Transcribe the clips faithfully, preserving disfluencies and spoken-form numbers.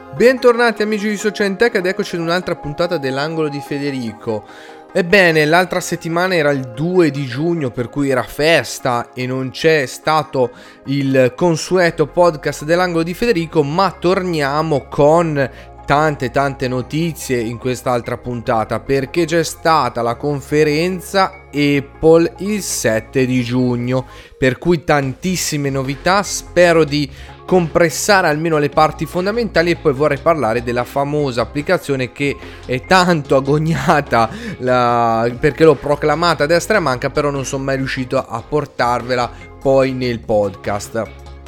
Bentornati amici di Socialtech ed eccoci ad un'altra puntata dell'angolo di Federico. Ebbene, l'altra settimana era il due di giugno, per cui era festa e non c'è stato il consueto podcast dell'angolo di Federico, ma torniamo con tante tante notizie in quest'altra puntata, perché c'è stata la conferenza Apple il sette di giugno, per cui tantissime novità. Spero di compressare almeno le parti fondamentali e poi vorrei parlare della famosa applicazione che è tanto agognata la... perché l'ho proclamata a destra e manca, però non sono mai riuscito a portarvela poi nel podcast.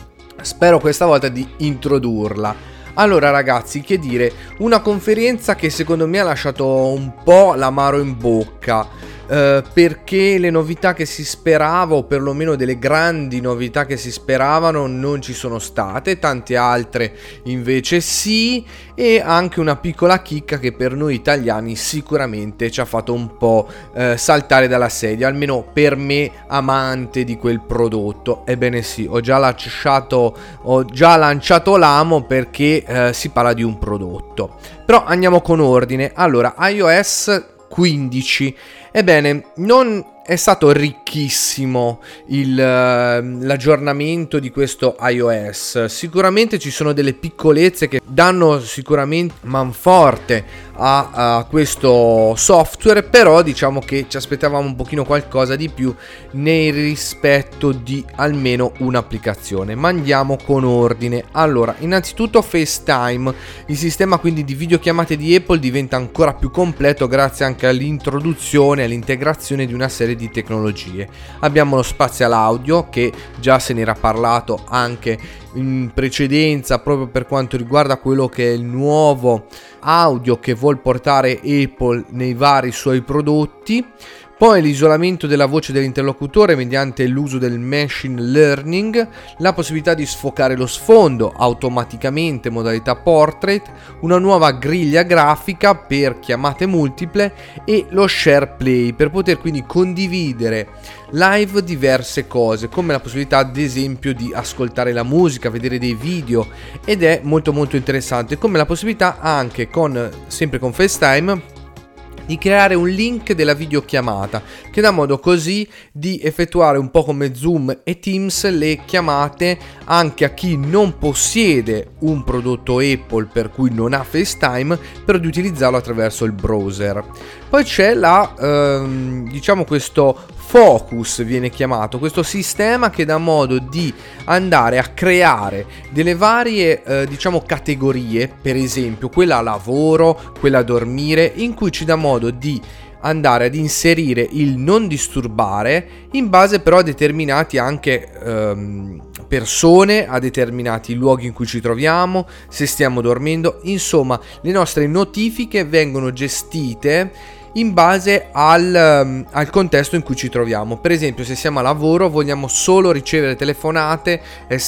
Spero questa volta di introdurla. Allora ragazzi, che dire, una conferenza che secondo me ha lasciato un po' l'amaro in bocca, eh, perché le novità che si sperava, o perlomeno delle grandi novità che si speravano, non ci sono state, tante altre invece sì, e anche una piccola chicca che per noi italiani sicuramente ci ha fatto un po' eh, saltare dalla sedia, almeno per me amante di quel prodotto. Ebbene sì, ho già lasciato, ho già lanciato l'amo perché Eh, si parla di un prodotto. Però andiamo con ordine. Allora, iOS quindici. Ebbene, non è stato ricchissimo il, uh, l'aggiornamento di questo iOS. Sicuramente ci sono delle piccolezze che danno sicuramente manforte a, a questo software, però diciamo che ci aspettavamo un pochino qualcosa di più nel rispetto di almeno un'applicazione. Ma andiamo con ordine. Allora, innanzitutto FaceTime, il sistema quindi di videochiamate di Apple diventa ancora più completo grazie anche all'introduzione, all'integrazione di una serie di tecnologie. Abbiamo lo spatial audio, che già se n'era parlato anche in precedenza proprio per quanto riguarda quello che è il nuovo audio che vuol portare Apple nei vari suoi prodotti. Poi l'isolamento della voce dell'interlocutore mediante l'uso del machine learning, la possibilità di sfocare lo sfondo automaticamente modalità portrait, una nuova griglia grafica per chiamate multiple e lo share play per poter quindi condividere live diverse cose, come la possibilità ad esempio di ascoltare la musica, vedere dei video, ed è molto molto interessante, come la possibilità anche con sempre con FaceTime di creare un link della videochiamata che dà modo così di effettuare un po' come Zoom e Teams le chiamate anche a chi non possiede un prodotto Apple, per cui non ha FaceTime, però di utilizzarlo attraverso il browser. Poi c'è la ehm, diciamo questo Focus viene chiamato, questo sistema che dà modo di andare a creare delle varie eh, diciamo categorie, per esempio quella a lavoro, quella a dormire, in cui ci dà modo di andare ad inserire il non disturbare in base però a determinati anche ehm, persone, a determinati luoghi in cui ci troviamo, se stiamo dormendo. Insomma, le nostre notifiche vengono gestite in base al, um, al contesto in cui ci troviamo. Per esempio, se siamo a lavoro vogliamo solo ricevere telefonate,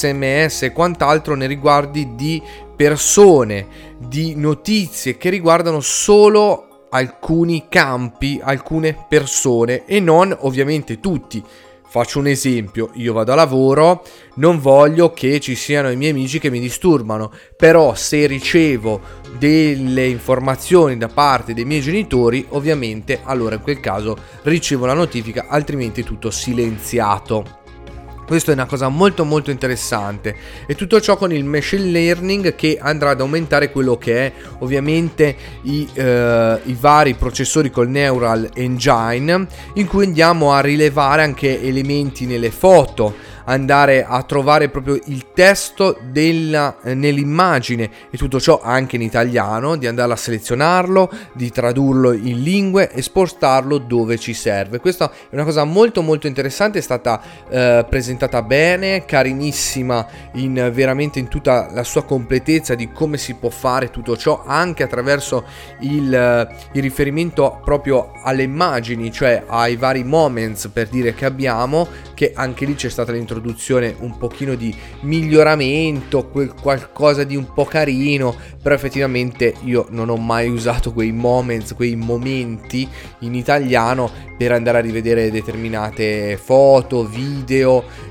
sms e quant'altro nei riguardi di persone, di notizie che riguardano solo alcuni campi, alcune persone e non ovviamente tutti. Faccio un esempio, io vado a lavoro, non voglio che ci siano i miei amici che mi disturbano, però se ricevo delle informazioni da parte dei miei genitori, ovviamente allora in quel caso ricevo la notifica, altrimenti tutto silenziato. Questo è una cosa molto molto interessante, e tutto ciò con il machine learning che andrà ad aumentare quello che è ovviamente i, eh, i vari processori col Neural Engine, in cui andiamo a rilevare anche elementi nelle foto, andare a trovare proprio il testo della, eh, nell'immagine, e tutto ciò anche in italiano, di andare a selezionarlo, di tradurlo in lingue e spostarlo dove ci serve. Questa è una cosa molto molto interessante, è stata eh, presentata bene, carinissima in veramente in tutta la sua completezza di come si può fare tutto ciò anche attraverso il, il riferimento proprio alle immagini, cioè ai vari moments, per dire, che abbiamo, che anche lì c'è stata l'introduzione un pochino di miglioramento, quel qualcosa di un po' carino, però effettivamente io non ho mai usato quei moments, quei momenti in italiano per andare a rivedere determinate foto, video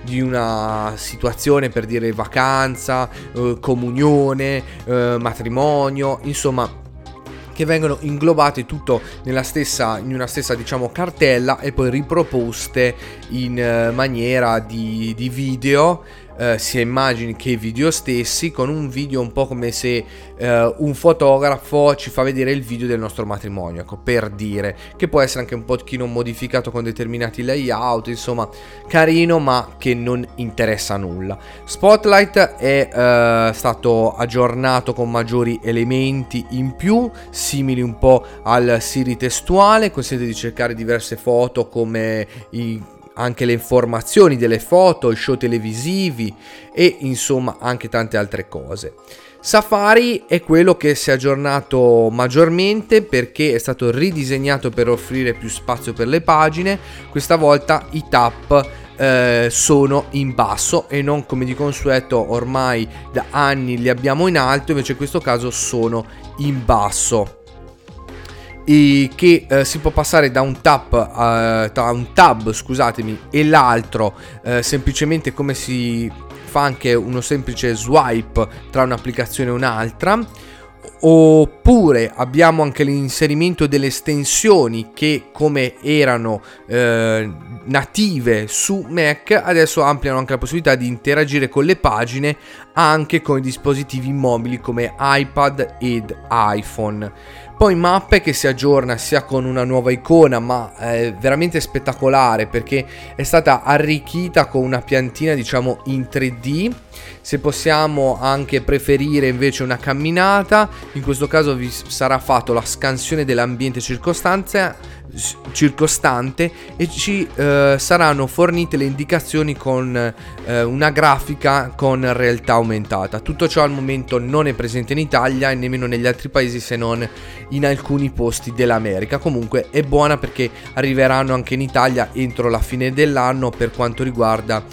di una situazione, per dire vacanza, eh, comunione, eh, matrimonio, insomma, che vengono inglobate tutto nella stessa, in una stessa, diciamo, cartella e poi riproposte in eh, maniera di, di video, eh, sia immagini che video stessi, con un video un po' come se eh, un fotografo ci fa vedere il video del nostro matrimonio, ecco, per dire, che può essere anche un pochino modificato con determinati layout, insomma carino, ma che non interessa a nulla. Spotlight è eh, stato aggiornato con maggiori elementi in più, simili un po' al Siri testuale, consente di cercare diverse foto come i anche le informazioni delle foto, i show televisivi e insomma anche tante altre cose. Safari è quello che si è aggiornato maggiormente perché è stato ridisegnato per offrire più spazio per le pagine. Questa volta i tap eh, sono in basso e non come di consueto ormai da anni li abbiamo in alto, invece in questo caso sono in basso. E che eh, si può passare da un tap uh, da un tab, scusatemi, e l'altro eh, semplicemente come si fa anche uno semplice swipe tra un'applicazione e un'altra. Oppure abbiamo anche l'inserimento delle estensioni che, come erano eh, native su Mac, adesso ampliano anche la possibilità di interagire con le pagine anche con i dispositivi mobili come iPad ed iPhone. Poi mappe che si aggiorna sia con una nuova icona, ma è veramente spettacolare perché è stata arricchita con una piantina, diciamo, in tre D. Se possiamo anche preferire invece una camminata, in questo caso vi sarà fatto la scansione dell'ambiente circostante circostante e ci eh, saranno fornite le indicazioni con eh, una grafica con realtà aumentata. Tutto ciò al momento non è presente in Italia e nemmeno negli altri paesi, se non in alcuni posti dell'America. Comunque è buona perché arriveranno anche in Italia entro la fine dell'anno per quanto riguarda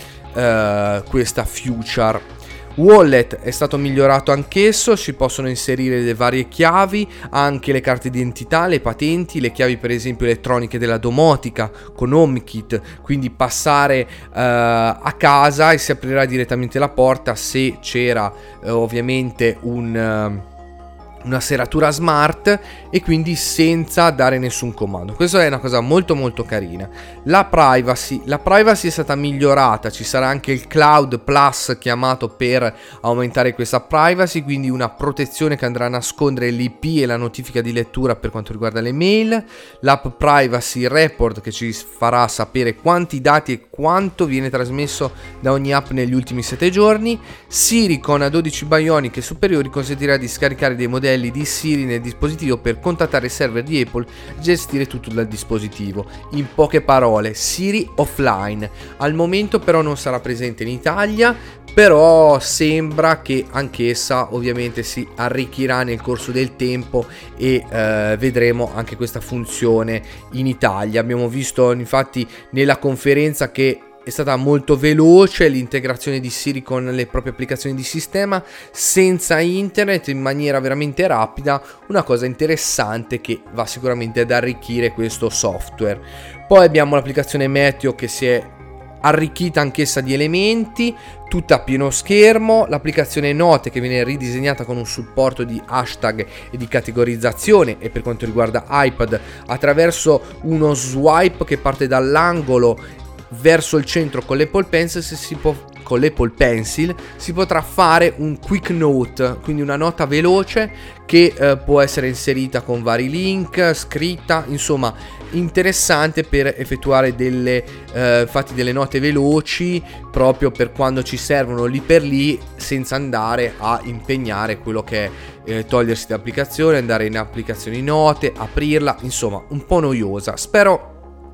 eh, questa feature. Wallet è stato migliorato anch'esso, si possono inserire le varie chiavi, anche le carte d'identità, le patenti, le chiavi per esempio elettroniche della domotica con HomeKit, quindi passare uh, a casa e si aprirà direttamente la porta se c'era uh, ovviamente un... Uh, una serratura smart e quindi senza dare nessun comando. Questa è una cosa molto molto carina. La privacy, la privacy è stata migliorata, ci sarà anche il Cloud Plus chiamato per aumentare questa privacy, quindi una protezione che andrà a nascondere l'I P e la notifica di lettura per quanto riguarda le mail, l'app Privacy Report che ci farà sapere quanti dati e quanto viene trasmesso da ogni app negli ultimi sette giorni, Siri con A dodici Bionic e superiori consentirà di scaricare dei modelli di Siri nel dispositivo per contattare il server di Apple e gestire tutto dal dispositivo. In poche parole, Siri offline. Al momento però non sarà presente in Italia, però sembra che anch'essa ovviamente si arricchirà nel corso del tempo e eh, vedremo anche questa funzione in Italia. Abbiamo visto infatti nella conferenza che è stata molto veloce l'integrazione di Siri con le proprie applicazioni di sistema senza internet, in maniera veramente rapida, una cosa interessante che va sicuramente ad arricchire questo software. Poi abbiamo l'applicazione Meteo che si è arricchita anch'essa di elementi, tutta a pieno schermo, l'applicazione Note che viene ridisegnata con un supporto di hashtag e di categorizzazione, e per quanto riguarda iPad attraverso uno swipe che parte dall'angolo verso il centro con l'Apple Pencil si può con l'Apple Pencil si potrà fare un quick note, quindi una nota veloce che eh, può essere inserita con vari link, scritta, insomma interessante per effettuare delle eh, infatti delle note veloci proprio per quando ci servono lì per lì, senza andare a impegnare quello che è eh, togliersi l'applicazione, andare in applicazioni note, aprirla, insomma un po' noiosa. Spero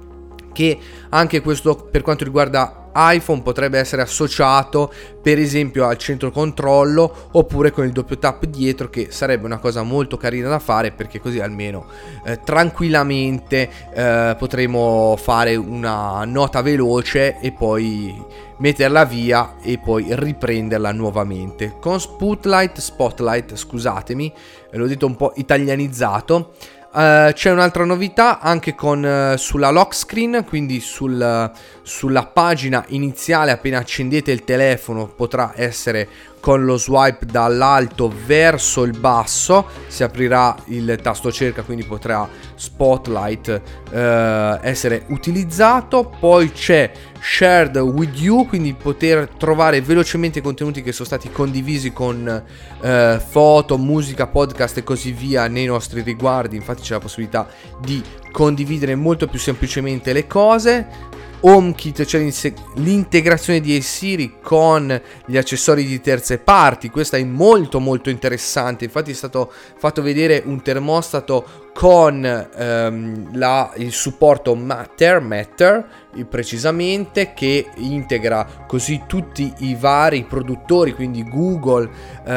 che anche questo per quanto riguarda iPhone potrebbe essere associato per esempio al centro controllo oppure con il doppio tap dietro, che sarebbe una cosa molto carina da fare, perché così almeno eh, tranquillamente eh, potremo fare una nota veloce e poi metterla via e poi riprenderla nuovamente. Con Spotlight, Spotlight scusatemi, l'ho detto un po' italianizzato, Uh, c'è un'altra novità anche con uh, sulla lock screen, quindi sul, uh, sulla pagina iniziale appena accendete il telefono potrà essere con lo swipe dall'alto verso il basso, si aprirà il tasto cerca, quindi potrà Spotlight uh, essere utilizzato. Poi c'è Shared with You, quindi poter trovare velocemente i contenuti che sono stati condivisi con uh, foto, musica, podcast e così via nei nostri riguardi. Infatti c'è la possibilità di condividere molto più semplicemente le cose. HomeKit, c'è l'integrazione di Siri con gli accessori di terze parti, questa è molto molto interessante. Infatti è stato fatto vedere un termostato con ehm, la, il supporto Matter, Matter precisamente, che integra così tutti i vari produttori, quindi Google, eh,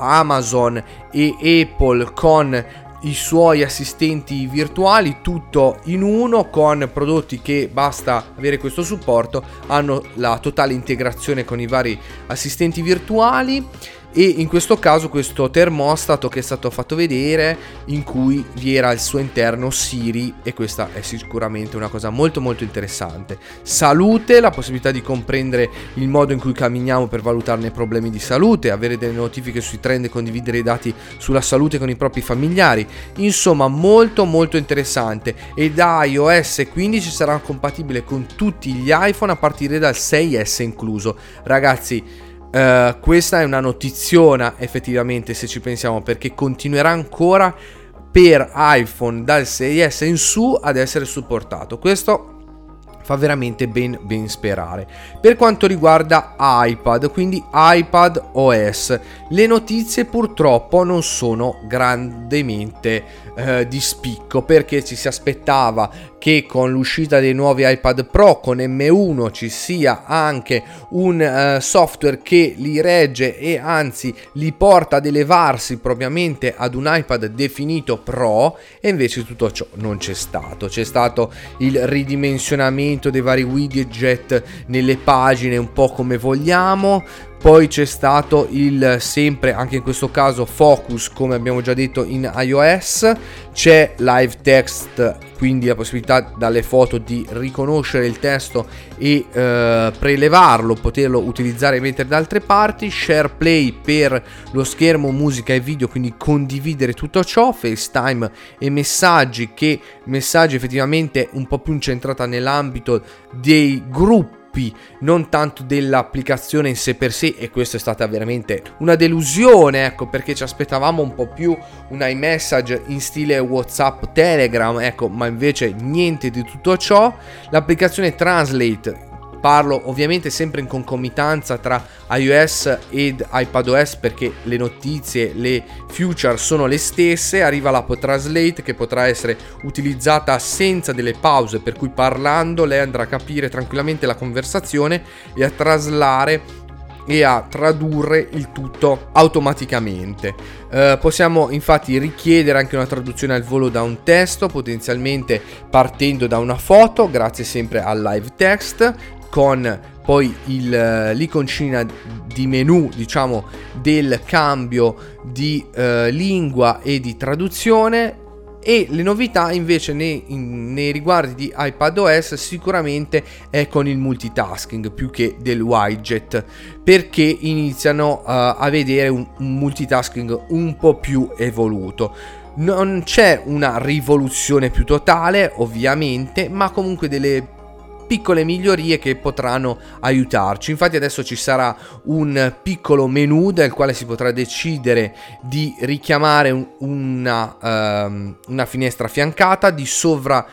Amazon e Apple, con i suoi assistenti virtuali, tutto in uno, con prodotti che basta avere questo supporto, hanno la totale integrazione con i vari assistenti virtuali. E in questo caso questo termostato che è stato fatto vedere, in cui vi era al suo interno Siri, e questa è sicuramente una cosa molto molto interessante. Salute, la possibilità di comprendere il modo in cui camminiamo per valutarne problemi di salute, avere delle notifiche sui trend e condividere i dati sulla salute con i propri familiari. Insomma, molto molto interessante. E da iOS quindici sarà compatibile con tutti gli iPhone a partire dal sei esse incluso. Ragazzi, Uh, questa è una notiziona effettivamente, se ci pensiamo, perché continuerà ancora per iPhone dal sei esse in su ad essere supportato. Questo fa veramente ben, ben sperare. Per quanto riguarda iPad, quindi iPad O S, le notizie purtroppo non sono grandemente eh, di spicco, perché ci si aspettava che con l'uscita dei nuovi iPad Pro con M uno ci sia anche un uh, software che li regge e anzi li porta ad elevarsi propriamente ad un iPad definito Pro, e invece tutto ciò non c'è stato. C'è stato il ridimensionamento dei vari widget nelle pagine, un po' come vogliamo. Poi c'è stato il sempre, anche in questo caso, focus, come abbiamo già detto in iOS. C'è live text, quindi la possibilità dalle foto di riconoscere il testo e eh, prelevarlo, poterlo utilizzare e mettere da altre parti. Share Play per lo schermo, musica e video, quindi condividere tutto ciò. FaceTime e messaggi, che messaggi effettivamente un po' più incentrata nell'ambito dei gruppi, non tanto dell'applicazione in sé per sé, e questa è stata veramente una delusione, ecco, perché ci aspettavamo un po' più un iMessage in stile WhatsApp, Telegram, ecco, ma invece niente di tutto ciò. L'applicazione Translate, parlo ovviamente sempre in concomitanza tra iOS ed iPadOS, perché le notizie, le feature sono le stesse. Arriva l'app Translate che potrà essere utilizzata senza delle pause, per cui parlando lei andrà a capire tranquillamente la conversazione e a traslare e a tradurre il tutto automaticamente. Eh, possiamo infatti richiedere anche una traduzione al volo da un testo, potenzialmente partendo da una foto, grazie sempre al live text, con poi il, l'iconcina di menu, diciamo, del cambio di eh, lingua e di traduzione. E le novità invece nei, in, nei riguardi di iPadOS sicuramente è con il multitasking più che del widget, perché iniziano uh, a vedere un, un multitasking un po' più evoluto. Non c'è una rivoluzione più totale ovviamente, ma comunque delle piccole migliorie che potranno aiutarci. Infatti adesso ci sarà un piccolo menu dal quale si potrà decidere di richiamare un, una, uh, una finestra affiancata, di sovra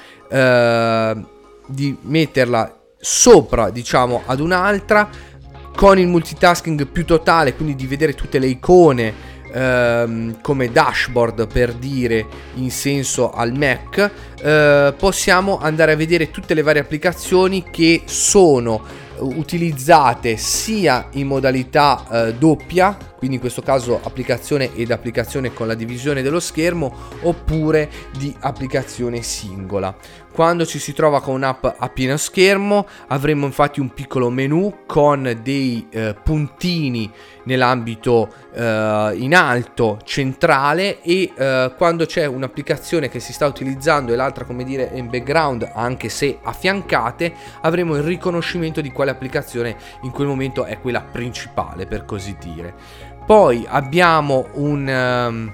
uh, di metterla sopra, diciamo, ad un'altra, con il multitasking più totale, quindi di vedere tutte le icone Ehm, come dashboard, per dire, in senso al Mac. eh, possiamo andare a vedere tutte le varie applicazioni che sono utilizzate sia in modalità eh, doppia, quindi in questo caso applicazione ed applicazione con la divisione dello schermo, oppure di applicazione singola. Quando ci si trova con un'app a pieno schermo avremo infatti un piccolo menu con dei eh, puntini nell'ambito eh, in alto centrale, e eh, quando c'è un'applicazione che si sta utilizzando e l'altra, come dire, in background, anche se affiancate, avremo il riconoscimento di quale applicazione in quel momento è quella principale, per così dire. Poi abbiamo un... Um,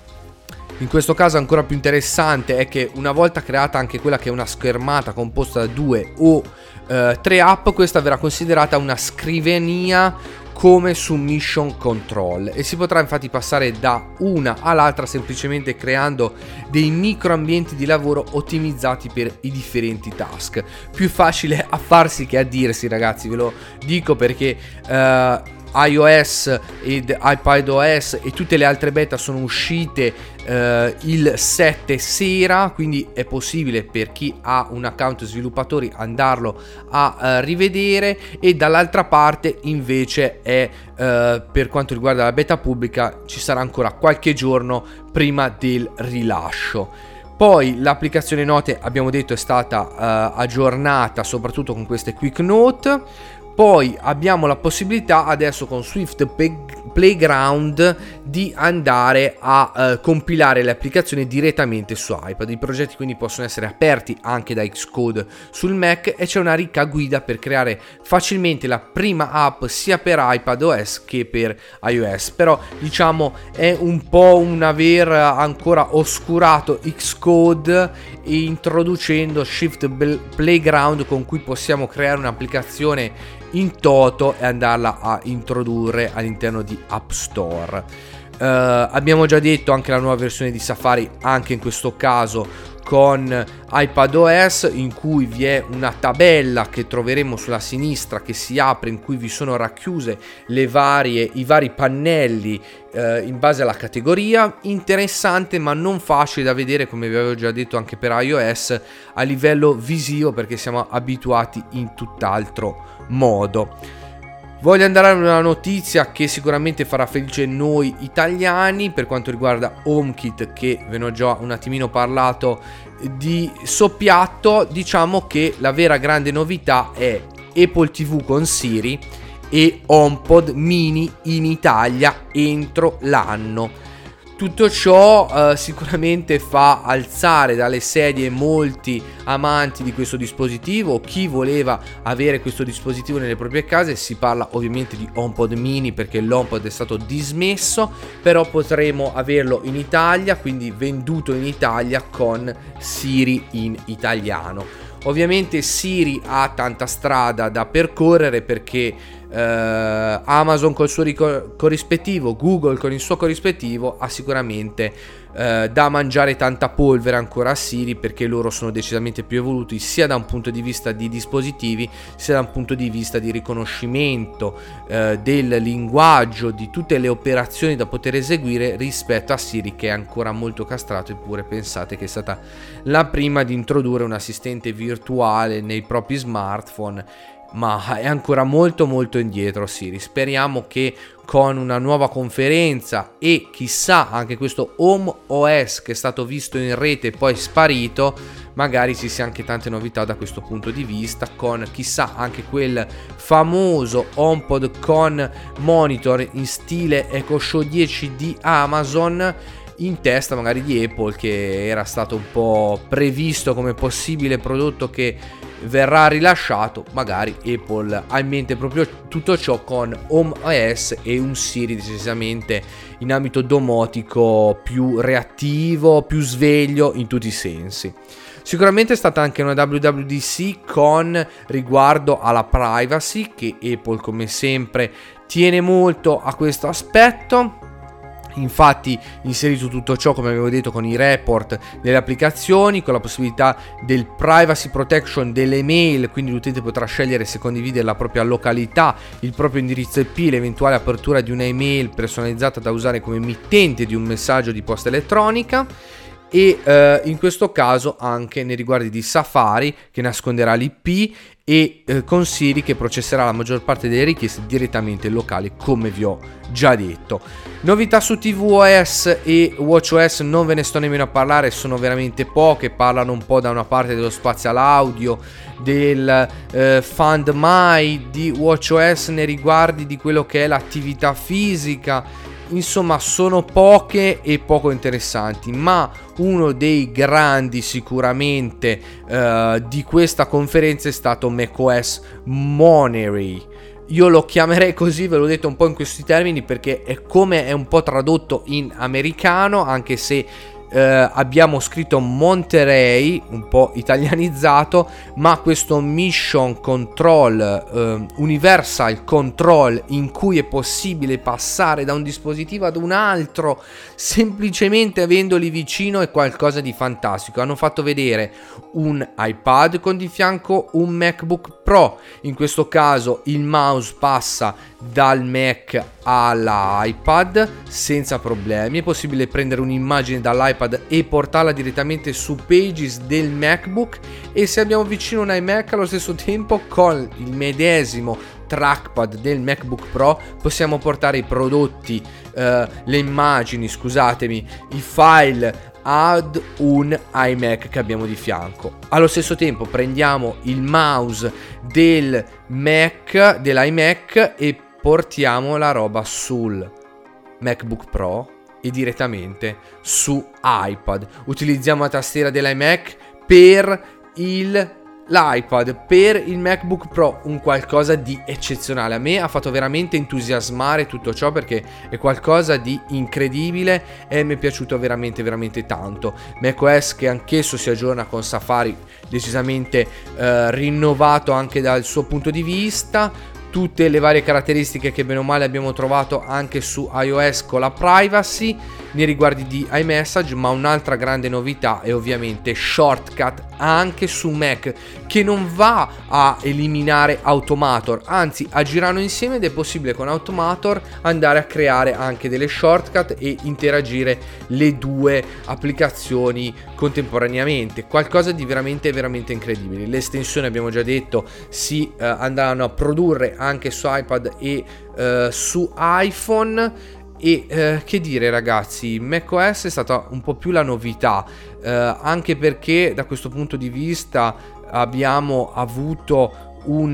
in questo caso ancora più interessante è che una volta creata anche quella che è una schermata composta da due o eh, tre app, questa verrà considerata una scrivania come su Mission Control, e si potrà infatti passare da una all'altra semplicemente creando dei microambienti di lavoro ottimizzati per i differenti task. Più facile a farsi che a dirsi, ragazzi, ve lo dico perché eh, iOS ed iPadOS e tutte le altre beta sono uscite eh, il sette sera, quindi è possibile per chi ha un account sviluppatori andarlo a eh, rivedere, e dall'altra parte invece è eh, per quanto riguarda la beta pubblica ci sarà ancora qualche giorno prima del rilascio. Poi l'applicazione note, abbiamo detto, è stata uh, aggiornata soprattutto con queste quick note. Poi abbiamo la possibilità adesso con Swift Playground di andare a uh, compilare le applicazioni direttamente su iPad. I progetti quindi possono essere aperti anche da Xcode sul Mac, e c'è una ricca guida per creare facilmente la prima app sia per iPadOS che per iOS. Però diciamo è un po' un aver ancora oscurato Xcode e introducendo Swift Playground, con cui possiamo creare un'applicazione in toto e andarla a introdurre all'interno di App Store. Uh, abbiamo già detto anche la nuova versione di Safari, anche in questo caso con iPadOS, in cui vi è una tabella che troveremo sulla sinistra che si apre, in cui vi sono racchiuse le varie, i vari pannelli eh, in base alla categoria. Interessante ma non facile da vedere, come vi avevo già detto anche per iOS, a livello visivo, perché siamo abituati in tutt'altro modo. Voglio andare a una notizia che sicuramente farà felice noi italiani per quanto riguarda HomeKit, che ve ne ho già un attimino parlato di soppiatto. Diciamo che la vera grande novità è Apple ti vu con Siri e HomePod mini in Italia entro l'anno. Tutto ciò eh, sicuramente fa alzare dalle sedie molti amanti di questo dispositivo, chi voleva avere questo dispositivo nelle proprie case. Si parla ovviamente di HomePod mini perché l'HomePod è stato dismesso, però potremo averlo in Italia, quindi venduto in Italia con Siri in italiano. Ovviamente Siri ha tanta strada da percorrere, perché eh, Amazon col suo ricor- corrispettivo, Google con il suo corrispettivo ha sicuramente eh, da mangiare tanta polvere ancora a Siri, perché loro sono decisamente più evoluti sia da un punto di vista di dispositivi sia da un punto di vista di riconoscimento eh, del linguaggio, di tutte le operazioni da poter eseguire, rispetto a Siri che è ancora molto castrato. Eppure pensate che è stata la prima di introdurre un assistente virtuale nei propri smartphone, ma è ancora molto molto indietro Siri. Speriamo che con una nuova conferenza e chissà anche questo Home O S che è stato visto in rete e poi sparito, magari ci sia anche tante novità da questo punto di vista, con chissà anche quel famoso HomePod con monitor in stile Echo Show dieci di Amazon in testa magari di Apple, che era stato un po' previsto come possibile prodotto che verrà rilasciato. Magari Apple ha in mente proprio tutto ciò con Home O S e un Siri decisamente in ambito domotico più reattivo, più sveglio in tutti i sensi. Sicuramente è stata anche una W W D C con riguardo alla privacy, che Apple come sempre tiene molto a questo aspetto. Infatti inserito tutto ciò, come avevo detto, con i report delle applicazioni, con la possibilità del privacy protection delle mail, quindi l'utente potrà scegliere se condividere la propria località, il proprio indirizzo I P, l'eventuale apertura di una email personalizzata da usare come emittente di un messaggio di posta elettronica. e eh, in questo caso anche nei riguardi di Safari, che nasconderà l'I P, e eh, con Siri, che processerà la maggior parte delle richieste direttamente locali, come vi ho già detto. Novità su tvOS e watchOS non ve ne sto nemmeno a parlare, sono veramente poche, parlano un po' da una parte dello spatial audio, del eh, Find My, di watchOS nei riguardi di quello che è l'attività fisica. Insomma, sono poche e poco interessanti, ma uno dei grandi sicuramente uh, di questa conferenza è stato macOS Monterey. Io lo chiamerei così, ve l'ho detto un po' in questi termini perché è come è un po' tradotto in americano, anche se Uh, abbiamo scritto Monterey, un po' italianizzato, ma questo Mission Control, uh, Universal Control, in cui è possibile passare da un dispositivo ad un altro semplicemente avendoli vicino, è qualcosa di fantastico. Hanno fatto vedere un iPad con di fianco un MacBook Pro, in questo caso il mouse passa dal Mac all'iPad senza problemi, è possibile prendere un'immagine dall'iPad e portarla direttamente su Pages del MacBook, e se abbiamo vicino un iMac allo stesso tempo con il medesimo trackpad del MacBook Pro possiamo portare i prodotti, eh, le immagini, scusatemi, i file ad un iMac che abbiamo di fianco. Allo stesso tempo prendiamo il mouse del Mac, dell'iMac, e portiamo la roba sul MacBook Pro e direttamente su iPad. Utilizziamo la tastiera dell'iMac per il l'iPad, per il MacBook Pro, un qualcosa di eccezionale. A me ha fatto veramente entusiasmare tutto ciò perché è qualcosa di incredibile e mi è piaciuto veramente veramente tanto. macOS che anch'esso si aggiorna con Safari decisamente eh, rinnovato anche dal suo punto di vista. Tutte le varie caratteristiche che bene o male abbiamo trovato anche su iOS con la privacy nei riguardi di iMessage, ma un'altra grande novità è ovviamente Shortcut anche su Mac, che non va a eliminare Automator, anzi agiranno insieme ed è possibile con Automator andare a creare anche delle shortcut e interagire le due applicazioni contemporaneamente, qualcosa di veramente veramente incredibile. Le estensioni, abbiamo già detto, si eh, andranno a produrre anche su iPad e eh, su iPhone. E eh, che dire ragazzi, macOS è stata un po' più la novità, eh, anche perché da questo punto di vista abbiamo avuto un,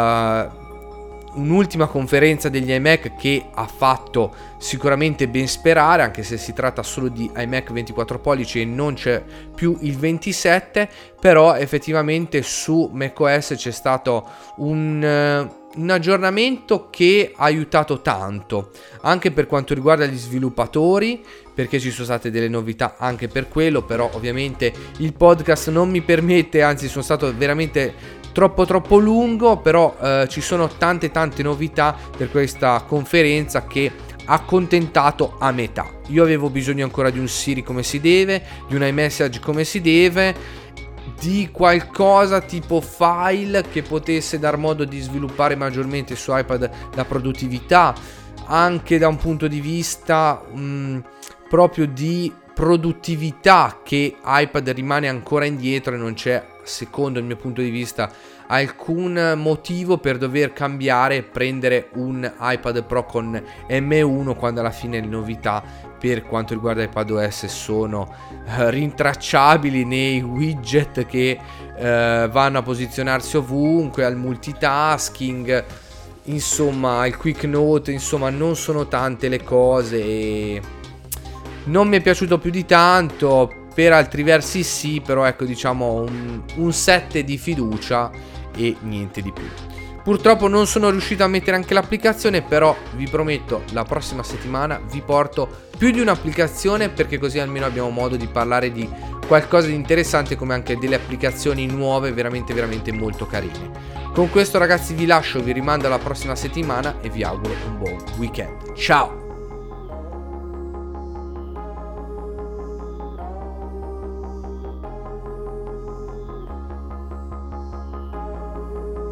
uh, un'ultima conferenza degli iMac che ha fatto sicuramente ben sperare, anche se si tratta solo di iMac ventiquattro pollici e non c'è più il ventisette, però effettivamente su macOS c'è stato un... Uh, un aggiornamento che ha aiutato tanto anche per quanto riguarda gli sviluppatori, perché ci sono state delle novità anche per quello, però ovviamente il podcast non mi permette, anzi sono stato veramente troppo troppo lungo, però eh, ci sono tante tante novità per questa conferenza che ha accontentato a metà. Io avevo bisogno ancora di un Siri come si deve, di un iMessage come si deve, di qualcosa tipo file che potesse dar modo di sviluppare maggiormente su iPad la produttività, anche da un punto di vista mh, proprio di produttività, che iPad rimane ancora indietro e non c'è, secondo il mio punto di vista, alcun motivo per dover cambiare e prendere un iPad Pro con M uno quando alla fine le novità per quanto riguarda iPadOS sono uh, rintracciabili nei widget che uh, vanno a posizionarsi ovunque, al multitasking, insomma al quick note, insomma non sono tante le cose e non mi è piaciuto più di tanto. Per altri versi sì, però ecco, diciamo un, un sette di fiducia e niente di più. Purtroppo non sono riuscito a mettere anche l'applicazione, però vi prometto la prossima settimana vi porto più di un'applicazione, perché così almeno abbiamo modo di parlare di qualcosa di interessante, come anche delle applicazioni nuove veramente veramente molto carine. Con questo ragazzi vi lascio, vi rimando alla prossima settimana e vi auguro un buon weekend. Ciao!